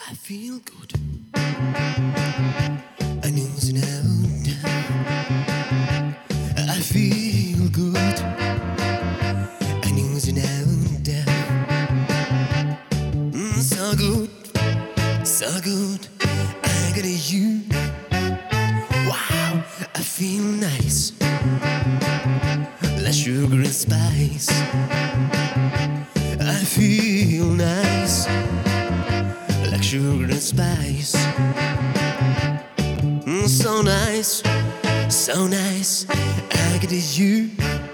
I feel good. I know it's now. I feel good. I know it's now. So good, so good. I got you. Wow, I feel nice. Like sugar and spice. I feel nice. Like sugar and spice. So nice, so nice. I got you.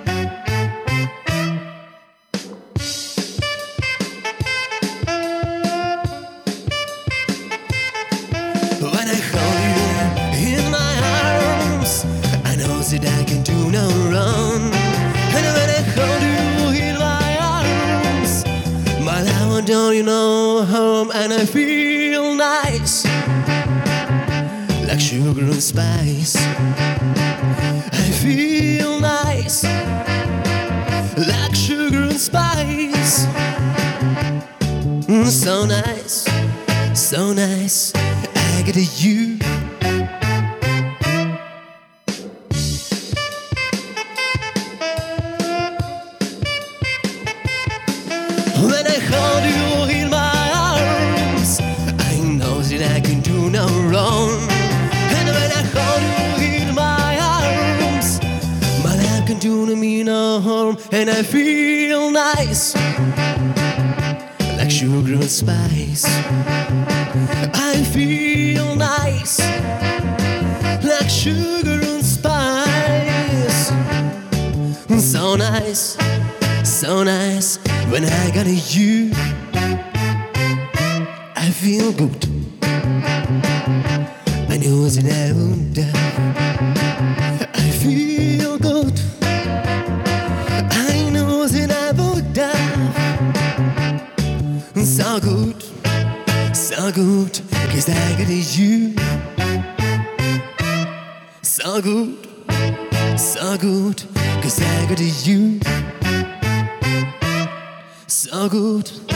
When I hold you in my arms, I know that I can do no wrong. And when I hold you in my arms, my love, don't you know home? And I feel nice, like sugar and spice. I feel nice, like sugar and spice. So nice, so nice. I get you. When I hold you in my arms, I know that I can do no wrong. And when I hold you in my arms, my love can do me no harm. And I feel nice, like sugar and spice. I feel nice, like sugar and spice. So nice, so nice. When I got you, I feel good. I know it's never. I feel good. I know it's never. So good, so good. 'Cause I got you. So good, so good. 'Cause I got you. So good.